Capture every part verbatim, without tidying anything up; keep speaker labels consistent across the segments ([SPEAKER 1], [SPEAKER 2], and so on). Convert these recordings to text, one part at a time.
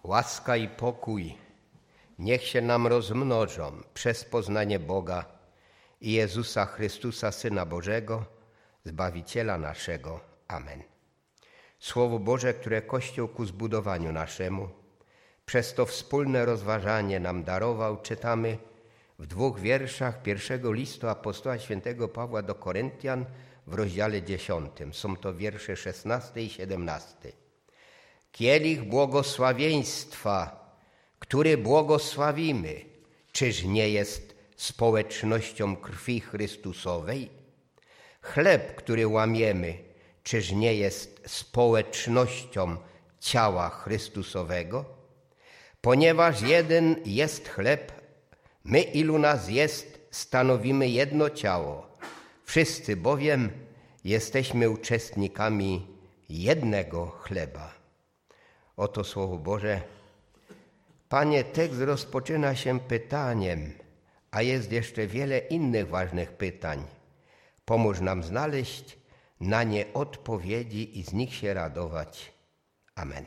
[SPEAKER 1] Łaska i pokój niech się nam rozmnożą przez poznanie Boga i Jezusa Chrystusa, Syna Bożego, Zbawiciela naszego. Amen. Słowo Boże, które Kościół ku zbudowaniu naszemu przez to wspólne rozważanie nam darował, czytamy w dwóch wierszach pierwszego listu apostoła świętego Pawła do Koryntian w rozdziale dziesiątym. Są to wiersze szesnasty i siedemnasty. Kielich błogosławieństwa, który błogosławimy, czyż nie jest społecznością krwi Chrystusowej? Chleb, który łamiemy, czyż nie jest społecznością ciała Chrystusowego? Ponieważ jeden jest chleb, my ilu nas jest, stanowimy jedno ciało. Wszyscy bowiem jesteśmy uczestnikami jednego chleba. Oto Słowo Boże. Panie, tekst rozpoczyna się pytaniem, a jest jeszcze wiele innych ważnych pytań. Pomóż nam znaleźć na nie odpowiedzi i z nich się radować. Amen.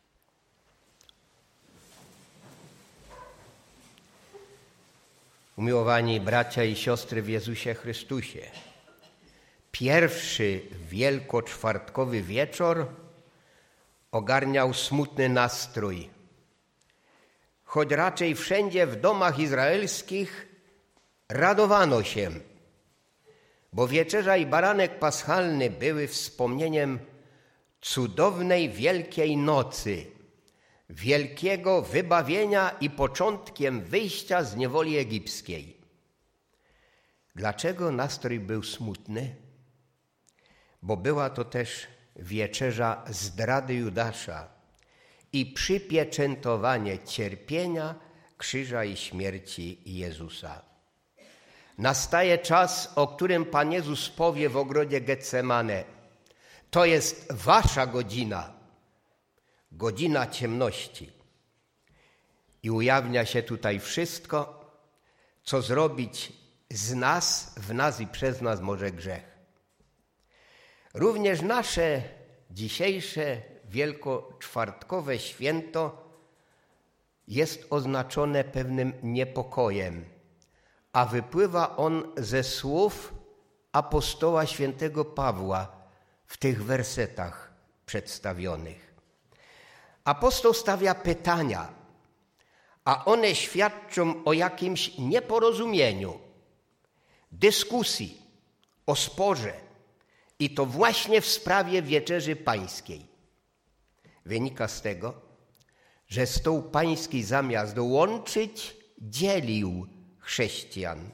[SPEAKER 1] Umiłowani bracia i siostry w Jezusie Chrystusie, pierwszy wielkoczwartkowy wieczór ogarniał smutny nastrój, choć raczej wszędzie w domach izraelskich radowano się, bo wieczerza i baranek paschalny były wspomnieniem cudownej Wielkiej Nocy, wielkiego wybawienia i początkiem wyjścia z niewoli egipskiej. Dlaczego nastrój był smutny? Bo była to też wieczerza zdrady Judasza i przypieczętowanie cierpienia, krzyża i śmierci Jezusa. Nastaje czas, o którym Pan Jezus powie w ogrodzie Getsemane. To jest wasza godzina, godzina ciemności. I ujawnia się tutaj wszystko, co zrobić z nas, w nas i przez nas może grzech. Również nasze dzisiejsze wielkoczwartkowe święto jest oznaczone pewnym niepokojem, a wypływa on ze słów apostoła świętego Pawła w tych wersetach przedstawionych. Apostoł stawia pytania, a one świadczą o jakimś nieporozumieniu, dyskusji, o sporze, i to właśnie w sprawie Wieczerzy Pańskiej. Wynika z tego, że stół pański zamiast łączyć, dzielił chrześcijan.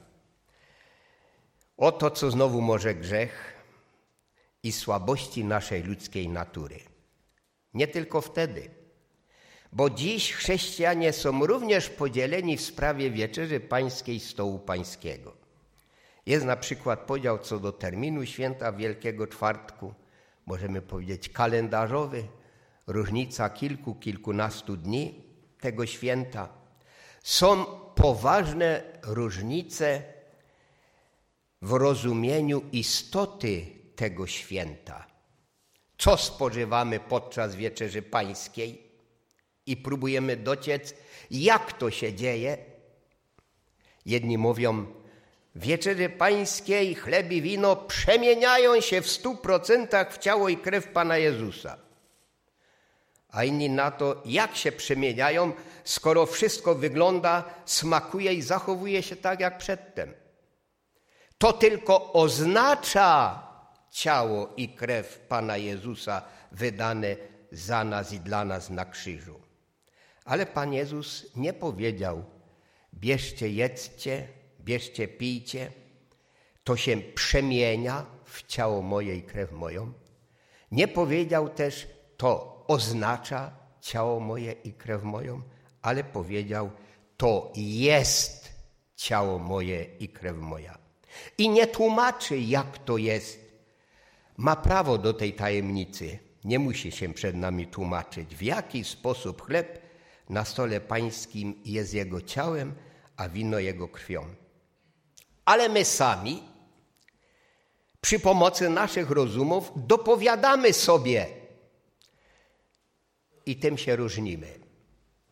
[SPEAKER 1] Oto co znowu może grzech i słabości naszej ludzkiej natury. Nie tylko wtedy, bo dziś chrześcijanie są również podzieleni w sprawie Wieczerzy Pańskiej stołu pańskiego. Jest na przykład podział co do terminu święta Wielkiego Czwartku, możemy powiedzieć kalendarzowy, różnica kilku, kilkunastu dni tego święta. Są poważne różnice w rozumieniu istoty tego święta. Co spożywamy podczas Wieczerzy Pańskiej i próbujemy dociec, jak to się dzieje. Jedni mówią, w Wieczerzy Pańskiej chleb i wino przemieniają się w stu procentach w ciało i krew Pana Jezusa. A inni na to, jak się przemieniają, skoro wszystko wygląda, smakuje i zachowuje się tak jak przedtem. To tylko oznacza ciało i krew Pana Jezusa wydane za nas i dla nas na krzyżu. Ale Pan Jezus nie powiedział, bierzcie, jedzcie, bierzcie, pijcie, to się przemienia w ciało moje i krew moją. Nie powiedział też, to oznacza ciało moje i krew moją, ale powiedział, to jest ciało moje i krew moja. I nie tłumaczy, jak to jest. Ma prawo do tej tajemnicy. Nie musi się przed nami tłumaczyć, w jaki sposób chleb na stole pańskim jest jego ciałem, a wino jego krwią. Ale my sami przy pomocy naszych rozumów dopowiadamy sobie i tym się różnimy.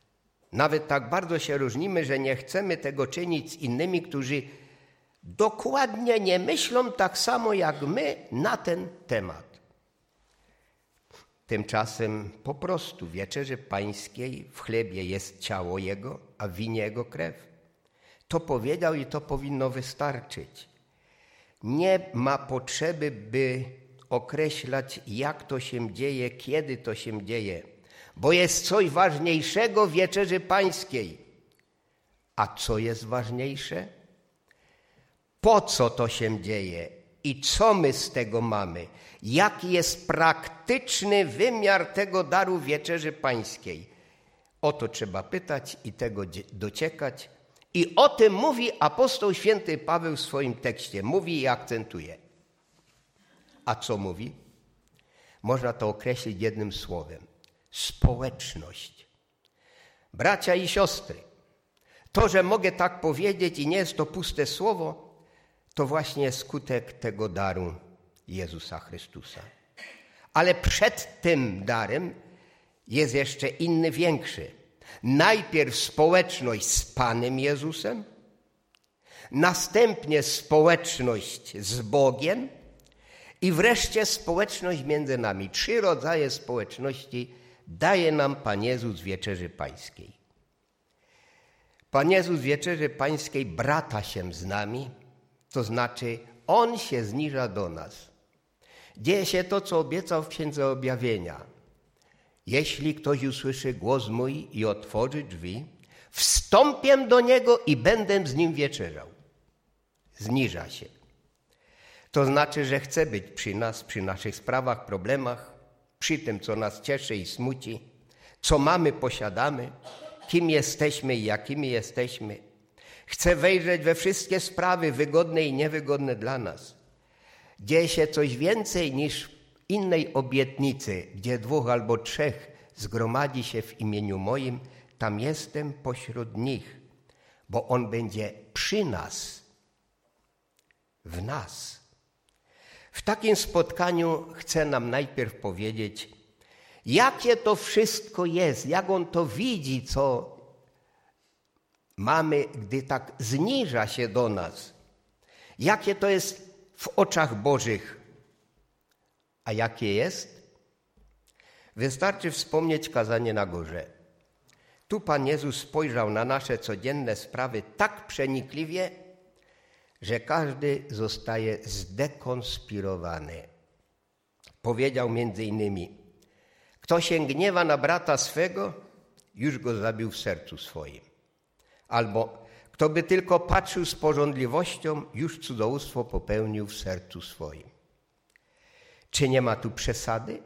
[SPEAKER 1] Nawet tak bardzo się różnimy, że nie chcemy tego czynić z innymi, którzy dokładnie nie myślą tak samo jak my na ten temat. Tymczasem po prostu w wieczerzy pańskiej w chlebie jest ciało Jego, a w winie Jego krew. To powiedział i to powinno wystarczyć. Nie ma potrzeby, by określać, jak to się dzieje, kiedy to się dzieje, bo jest coś ważniejszego w wieczerzy pańskiej. A co jest ważniejsze? Po co to się dzieje i co my z tego mamy? Jaki jest praktyczny wymiar tego daru wieczerzy pańskiej? O to trzeba pytać i tego dociekać. I o tym mówi apostoł święty Paweł w swoim tekście. Mówi i akcentuje. A co mówi? Można to określić jednym słowem. Społeczność. Bracia i siostry, to, że mogę tak powiedzieć i nie jest to puste słowo, to właśnie skutek tego daru Jezusa Chrystusa. Ale przed tym darem jest jeszcze inny, większy. Najpierw społeczność z Panem Jezusem, następnie społeczność z Bogiem i wreszcie społeczność między nami. Trzy rodzaje społeczności daje nam Pan Jezus w wieczerzy pańskiej. Pan Jezus w wieczerzy pańskiej brata się z nami, to znaczy On się zniża do nas. Dzieje się to, co obiecał w Księdze Objawienia. Jeśli ktoś usłyszy głos mój i otworzy drzwi, wstąpię do niego i będę z nim wieczerzał. Zniża się. To znaczy, że chce być przy nas, przy naszych sprawach, problemach, przy tym, co nas cieszy i smuci, co mamy, posiadamy, kim jesteśmy i jakimi jesteśmy. Chce wejrzeć we wszystkie sprawy wygodne i niewygodne dla nas. Dzieje się coś więcej niż innej obietnicy, gdzie dwóch albo trzech zgromadzi się w imieniu moim, tam jestem pośród nich, bo On będzie przy nas, w nas. W takim spotkaniu chcę nam najpierw powiedzieć, jakie to wszystko jest, jak On to widzi, co mamy, gdy tak zniża się do nas. Jakie to jest w oczach Bożych. A jakie jest? Wystarczy wspomnieć kazanie na górze. Tu Pan Jezus spojrzał na nasze codzienne sprawy tak przenikliwie, że każdy zostaje zdekonspirowany. Powiedział między innymi, kto się gniewa na brata swego, już go zabił w sercu swoim. Albo kto by tylko patrzył z pożądliwością, już cudzołóstwo popełnił w sercu swoim. Czy nie ma tu przesady?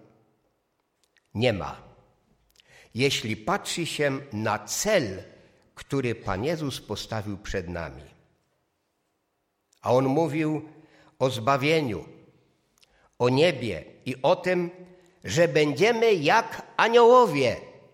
[SPEAKER 1] Nie ma. Jeśli patrzy się na cel, który Pan Jezus postawił przed nami. A On mówił o zbawieniu, o niebie i o tym, że będziemy jak aniołowie.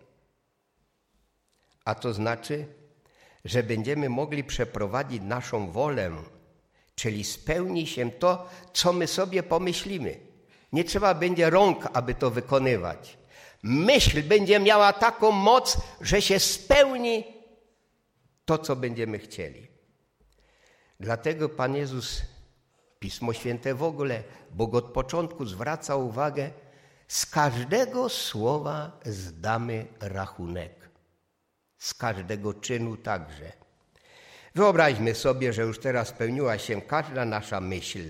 [SPEAKER 1] A to znaczy, że będziemy mogli przeprowadzić naszą wolę, czyli spełni się to, co my sobie pomyślimy. Nie trzeba będzie rąk, aby to wykonywać. Myśl będzie miała taką moc, że się spełni to, co będziemy chcieli. Dlatego Pan Jezus, Pismo Święte w ogóle, Bóg od początku zwraca uwagę, z każdego słowa zdamy rachunek. Z każdego czynu także. Wyobraźmy sobie, że już teraz spełniła się każda nasza myśl.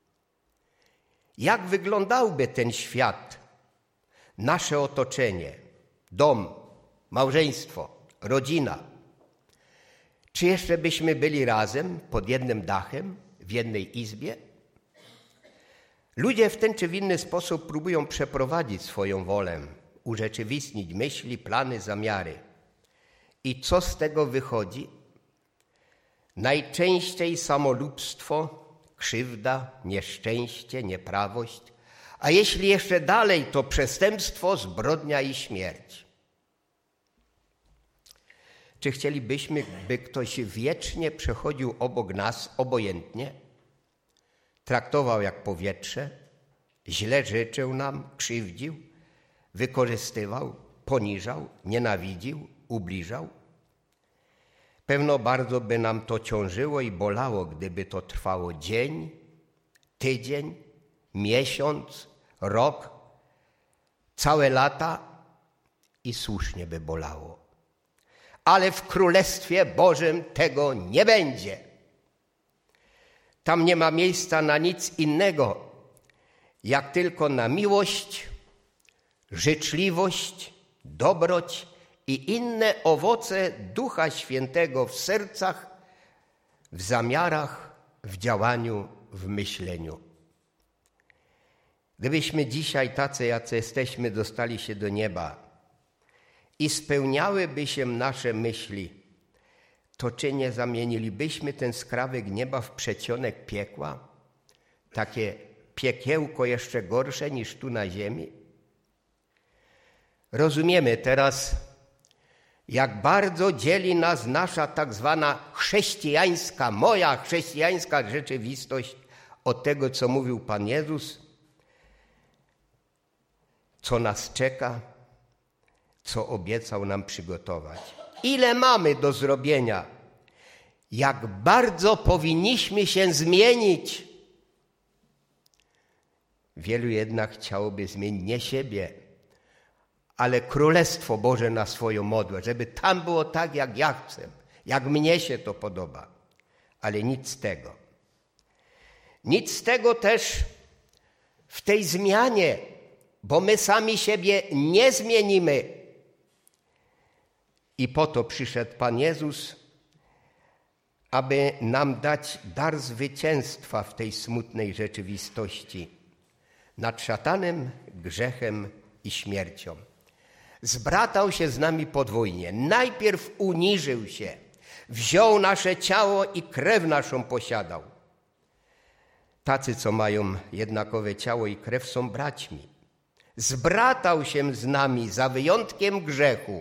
[SPEAKER 1] Jak wyglądałby ten świat, nasze otoczenie, dom, małżeństwo, rodzina? Czy jeszcze byśmy byli razem, pod jednym dachem, w jednej izbie? Ludzie w ten czy w inny sposób próbują przeprowadzić swoją wolę, urzeczywistnić myśli, plany, zamiary. I co z tego wychodzi? Najczęściej samolubstwo, krzywda, nieszczęście, nieprawość, a jeśli jeszcze dalej, to przestępstwo, zbrodnia i śmierć. Czy chcielibyśmy, by ktoś wiecznie przechodził obok nas obojętnie, traktował jak powietrze, źle życzył nam, krzywdził, wykorzystywał, poniżał, nienawidził, ubliżał? Pewno bardzo by nam to ciążyło i bolało, gdyby to trwało dzień, tydzień, miesiąc, rok, całe lata i słusznie by bolało. Ale w Królestwie Bożym tego nie będzie. Tam nie ma miejsca na nic innego, jak tylko na miłość, życzliwość, dobroć i inne owoce Ducha Świętego w sercach, w zamiarach, w działaniu, w myśleniu. Gdybyśmy dzisiaj tacy, jacy jesteśmy, dostali się do nieba i spełniałyby się nasze myśli, to czy nie zamienilibyśmy ten skrawek nieba w przedsionek piekła? Takie piekiełko jeszcze gorsze niż tu na ziemi? Rozumiemy teraz, jak bardzo dzieli nas nasza tak zwana chrześcijańska, moja chrześcijańska rzeczywistość od tego, co mówił Pan Jezus, co nas czeka, co obiecał nam przygotować. Ile mamy do zrobienia, jak bardzo powinniśmy się zmienić. Wielu jednak chciałoby zmienić nie siebie, ale Królestwo Boże na swoją modłę, żeby tam było tak, jak ja chcę, jak mnie się to podoba. Ale nic z tego. Nic z tego też w tej zmianie, bo my sami siebie nie zmienimy. I po to przyszedł Pan Jezus, aby nam dać dar zwycięstwa w tej smutnej rzeczywistości nad szatanem, grzechem i śmiercią. Zbratał się z nami podwójnie. Najpierw uniżył się, wziął nasze ciało i krew naszą posiadał. Tacy, co mają jednakowe ciało i krew, są braćmi. Zbratał się z nami za wyjątkiem grzechu.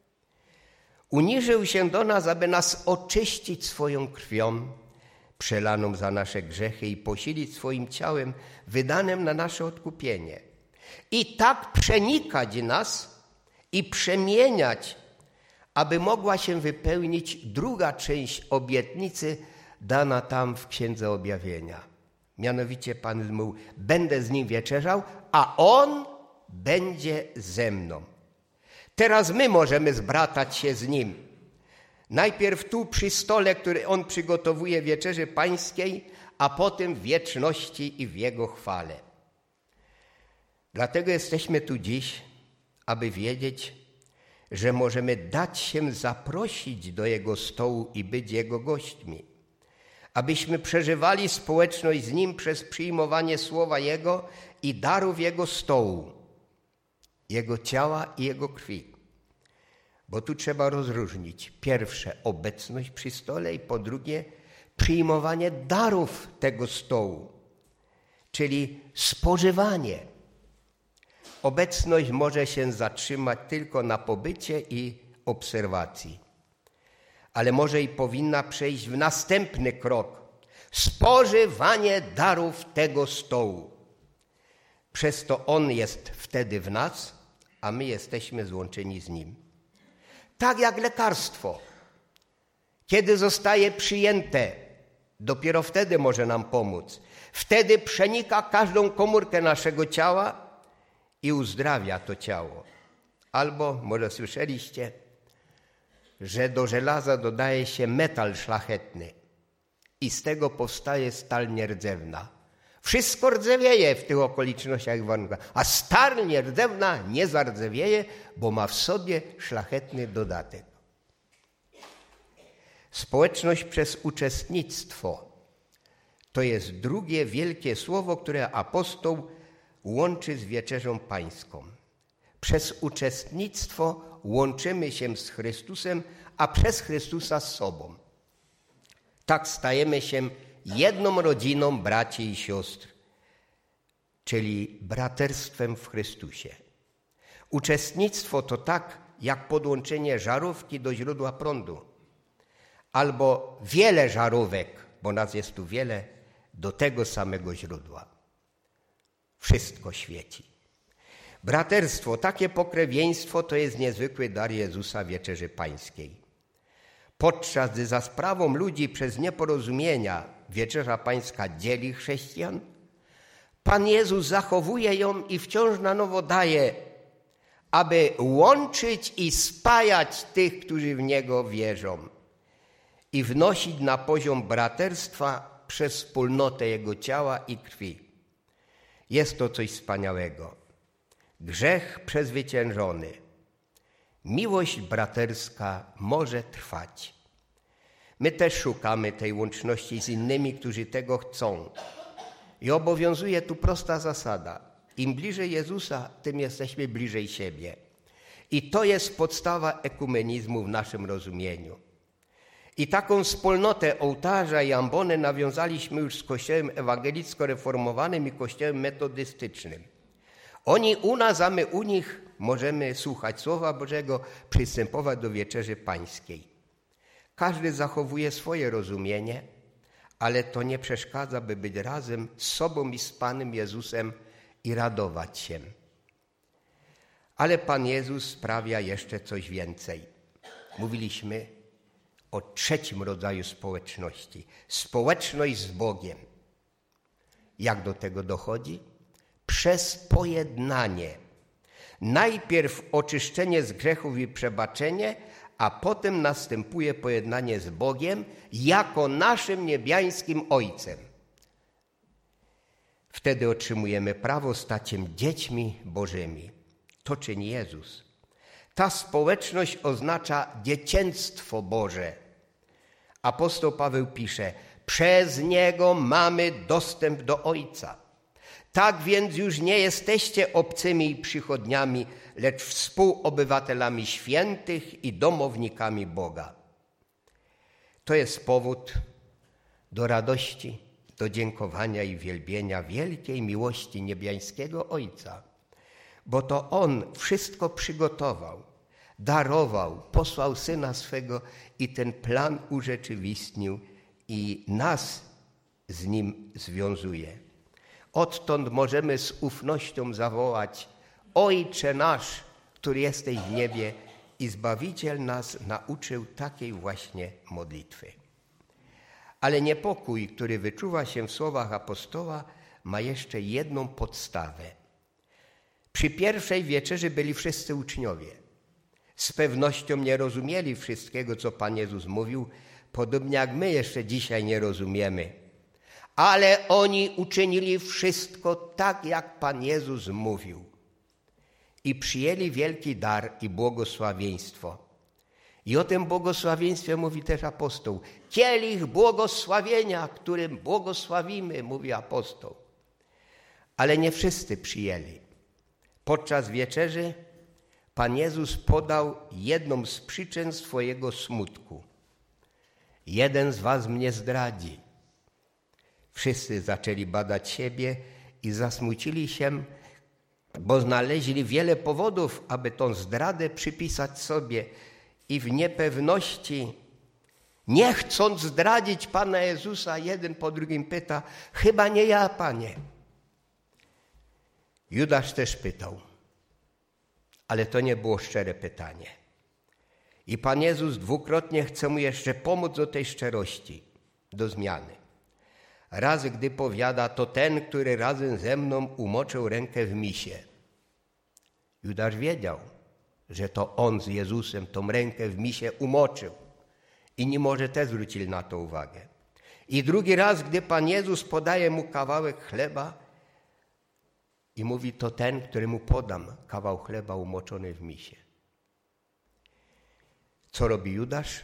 [SPEAKER 1] Uniżył się do nas, aby nas oczyścić swoją krwią, przelaną za nasze grzechy i posilić swoim ciałem, wydanym na nasze odkupienie. I tak przenikać nas i przemieniać, aby mogła się wypełnić druga część obietnicy dana tam w Księdze Objawienia. Mianowicie Pan mówił, będę z nim wieczerzał, a on będzie ze mną. Teraz my możemy zbratać się z nim. Najpierw tu przy stole, który on przygotowuje wieczerzy pańskiej, a potem w wieczności i w jego chwale. Dlatego jesteśmy tu dziś, aby wiedzieć, że możemy dać się zaprosić do jego stołu i być jego gośćmi. Abyśmy przeżywali społeczność z nim przez przyjmowanie słowa jego i darów jego stołu, jego ciała i jego krwi. Bo tu trzeba rozróżnić. Pierwsze, obecność przy stole i po drugie, przyjmowanie darów tego stołu, czyli spożywanie. Obecność może się zatrzymać tylko na pobycie i obserwacji, ale może i powinna przejść w następny krok. Spożywanie darów tego stołu. Przez to on jest wtedy w nas, a my jesteśmy złączeni z nim. Tak jak lekarstwo. Kiedy zostaje przyjęte, dopiero wtedy może nam pomóc. Wtedy przenika każdą komórkę naszego ciała i uzdrawia to ciało. Albo, może słyszeliście, że do żelaza dodaje się metal szlachetny i z tego powstaje stal nierdzewna. Wszystko rdzewieje w tych okolicznościach i warunkach, a stal nierdzewna nie zardzewieje, bo ma w sobie szlachetny dodatek. Społeczność przez uczestnictwo to jest drugie wielkie słowo, które apostoł łączy z wieczerzą pańską. Przez uczestnictwo łączymy się z Chrystusem, a przez Chrystusa z sobą. Tak stajemy się jedną rodziną braci i sióstr, czyli braterstwem w Chrystusie. Uczestnictwo to tak jak podłączenie żarówki do źródła prądu, albo wiele żarówek, bo nas jest tu wiele, do tego samego źródła. Wszystko świeci. Braterstwo, takie pokrewieństwo to jest niezwykły dar Jezusa Wieczerzy Pańskiej. podczas gdy za sprawą ludzi przez nieporozumienia Wieczerza Pańska dzieli chrześcijan, Pan Jezus zachowuje ją i wciąż na nowo daje, aby łączyć i spajać tych, którzy w Niego wierzą i wnosić na poziom braterstwa przez wspólnotę Jego ciała i krwi. Jest to coś wspaniałego. Grzech przezwyciężony. Miłość braterska może trwać. My też szukamy tej łączności z innymi, którzy tego chcą. I obowiązuje tu prosta zasada. Im bliżej Jezusa, tym jesteśmy bliżej siebie. I to jest podstawa ekumenizmu w naszym rozumieniu. I taką wspólnotę ołtarza i ambony nawiązaliśmy już z Kościołem ewangelicko-reformowanym i Kościołem metodystycznym. Oni u nas, a my u nich możemy słuchać Słowa Bożego, przystępować do Wieczerzy Pańskiej. Każdy zachowuje swoje rozumienie, ale to nie przeszkadza, by być razem z sobą i z Panem Jezusem i radować się. Ale Pan Jezus sprawia jeszcze coś więcej. Mówiliśmy o trzecim rodzaju społeczności. Społeczność z Bogiem. Jak do tego dochodzi? Przez pojednanie. Najpierw oczyszczenie z grzechów i przebaczenie, a potem następuje pojednanie z Bogiem jako naszym niebiańskim Ojcem. Wtedy otrzymujemy prawo stać się dziećmi Bożymi. To czyni Jezus. Ta społeczność oznacza dziecięctwo Boże. Apostoł Paweł pisze, przez Niego mamy dostęp do Ojca. Tak więc już nie jesteście obcymi i przychodniami, lecz współobywatelami świętych i domownikami Boga. To jest powód do radości, do dziękowania i wielbienia wielkiej miłości niebiańskiego Ojca, bo to On wszystko przygotował, darował, posłał Syna swego i ten plan urzeczywistnił i nas z Nim związuje. Odtąd możemy z ufnością zawołać: Ojcze nasz, który jesteś w niebie, i Zbawiciel nas nauczył takiej właśnie modlitwy. Ale niepokój, który wyczuwa się w słowach apostoła, ma jeszcze jedną podstawę. Przy pierwszej wieczerzy byli wszyscy uczniowie. Z pewnością nie rozumieli wszystkiego, co Pan Jezus mówił, podobnie jak my jeszcze dzisiaj nie rozumiemy. Ale oni uczynili wszystko tak, jak Pan Jezus mówił. I przyjęli wielki dar i błogosławieństwo. I o tym błogosławieństwie mówi też apostoł. Kielich błogosławienia, którym błogosławimy, mówi apostoł. Ale nie wszyscy przyjęli. Podczas wieczerzy Pan Jezus podał jedną z przyczyn swojego smutku. Jeden z was mnie zdradzi. Wszyscy zaczęli badać siebie i zasmucili się, bo znaleźli wiele powodów, aby tą zdradę przypisać sobie i w niepewności, nie chcąc zdradzić Pana Jezusa, jeden po drugim pyta: chyba nie ja, Panie. Judasz też pytał, ale to nie było szczere pytanie. I Pan Jezus dwukrotnie chce mu jeszcze pomóc do tej szczerości, do zmiany. Raz, gdy powiada, to ten, który razem ze mną umoczył rękę w misie. Judasz wiedział, że to on z Jezusem tą rękę w misie umoczył. Inni może też zwrócili na to uwagę. I drugi raz, gdy Pan Jezus podaje mu kawałek chleba i mówi, to ten, któremu podam kawał chleba umoczony w misie. Co robi Judasz?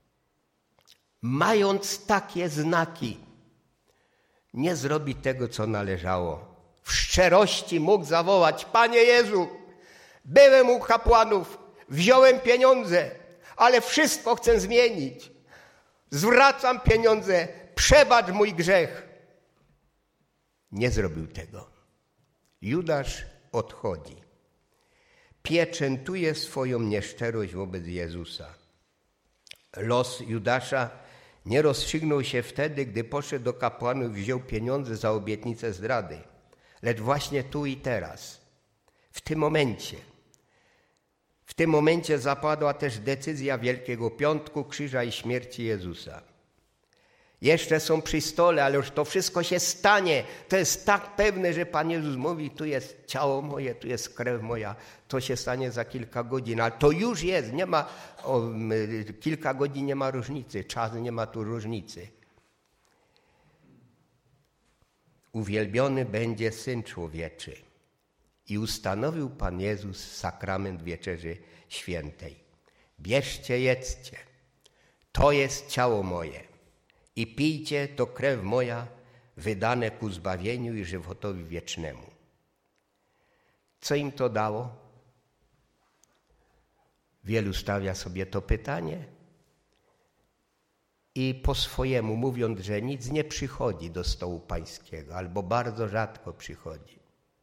[SPEAKER 1] Mając takie znaki, nie zrobi tego, co należało. W szczerości mógł zawołać: Panie Jezu, byłem u kapłanów, wziąłem pieniądze, ale wszystko chcę zmienić. Zwracam pieniądze, przebacz mój grzech. Nie zrobił tego. Judasz odchodzi. Pieczętuje swoją nieszczerość wobec Jezusa. Los Judasza nie rozstrzygnął się wtedy, gdy poszedł do kapłanów i wziął pieniądze za obietnicę zdrady, lecz właśnie tu i teraz, w tym momencie, W tym momencie zapadła też decyzja Wielkiego Piątku, krzyża i śmierci Jezusa. Jeszcze są przy stole, ale już to wszystko się stanie. To jest tak pewne, że Pan Jezus mówi, tu jest ciało moje, tu jest krew moja. To się stanie za kilka godzin, ale to już jest. Nie ma, o, kilka godzin nie ma różnicy, czas nie ma tu różnicy. Uwielbiony będzie Syn Człowieczy. I ustanowił Pan Jezus sakrament Wieczerzy Świętej. Bierzcie, jedzcie. To jest ciało moje. I pijcie, to krew moja, wydane ku zbawieniu i żywotowi wiecznemu. Co im to dało? Wielu stawia sobie to pytanie i po swojemu mówiąc, że nic nie przychodzi do stołu pańskiego albo bardzo rzadko przychodzi.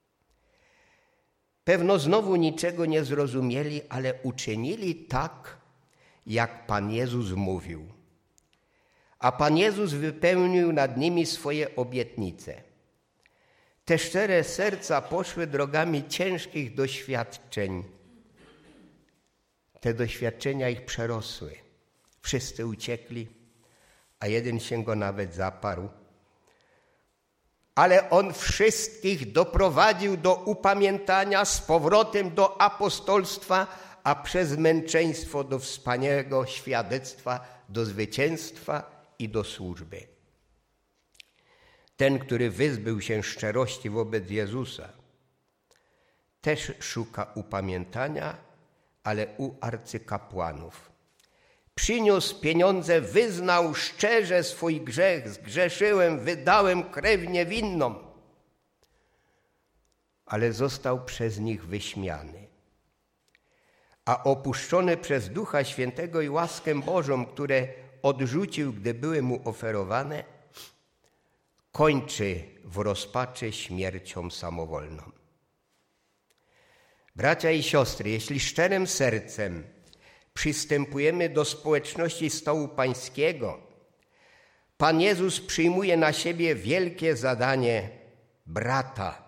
[SPEAKER 1] Pewno znowu niczego nie zrozumieli, ale uczynili tak, jak Pan Jezus mówił. A Pan Jezus wypełnił nad nimi swoje obietnice. Te szczere serca poszły drogami ciężkich doświadczeń. Te doświadczenia ich przerosły. Wszyscy uciekli, a jeden się go nawet zaparł. Ale on wszystkich doprowadził do upamiętania, z powrotem do apostolstwa, a przez męczeństwo do wspaniałego świadectwa, do zwycięstwa i do służby. Ten, który wyzbył się szczerości wobec Jezusa, też szuka upamiętania, ale u arcykapłanów. Przyniósł pieniądze, wyznał szczerze swój grzech, zgrzeszyłem, wydałem krew niewinną, ale został przez nich wyśmiany. A opuszczony przez Ducha Świętego i łaskę Bożą, które odrzucił, gdy były mu oferowane, kończy w rozpaczy śmiercią samowolną. Bracia i siostry, jeśli szczerym sercem przystępujemy do społeczności stołu pańskiego, Pan Jezus przyjmuje na siebie wielkie zadanie brata,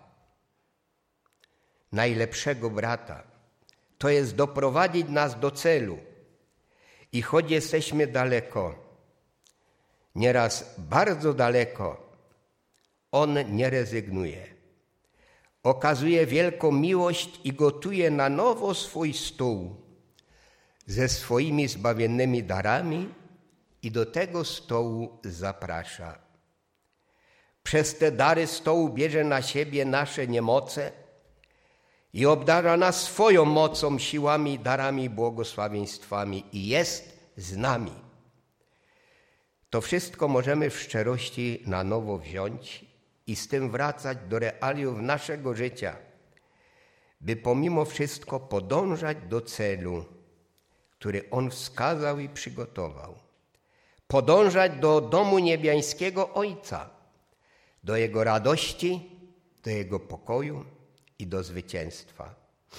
[SPEAKER 1] najlepszego brata. To jest doprowadzić nas do celu. I choć jesteśmy daleko, nieraz bardzo daleko, On nie rezygnuje. Okazuje wielką miłość i gotuje na nowo swój stół ze swoimi zbawiennymi darami i do tego stołu zaprasza. Przez te dary stołu bierze na siebie nasze niemoce i obdarza nas swoją mocą, siłami, darami, błogosławieństwami i jest z nami. To wszystko możemy w szczerości na nowo wziąć i z tym wracać do realiów naszego życia, by pomimo wszystko podążać do celu, który On wskazał i przygotował. Podążać do domu niebiańskiego Ojca, do Jego radości, do Jego pokoju i do zwycięstwa.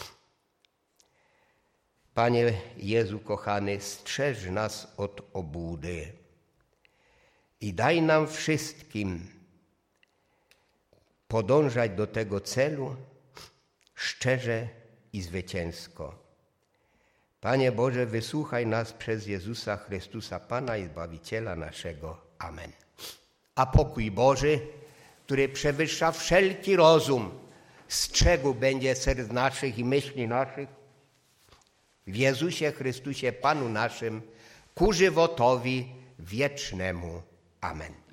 [SPEAKER 1] Panie Jezu kochany, strzeż nas od obłudy i daj nam wszystkim podążać do tego celu szczerze i zwycięsko. Panie Boże, wysłuchaj nas przez Jezusa Chrystusa, Pana i Zbawiciela naszego. Amen. A pokój Boży, który przewyższa wszelki rozum, strzegł będzie serc naszych i myśli naszych w Jezusie Chrystusie, Panu naszym, ku żywotowi wiecznemu. Amen.